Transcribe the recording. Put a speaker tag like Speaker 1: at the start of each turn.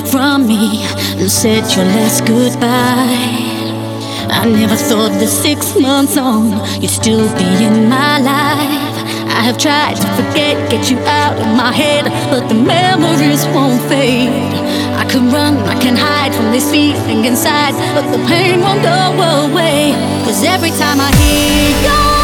Speaker 1: from me and said your last goodbye. I never thought that 6 months on you'd still be in my life. I have tried to forget, get you out of my head, but the memories won't fade. I can run, I can hide from this feeling inside, but the pain won't go away. 'Cause every time I hear your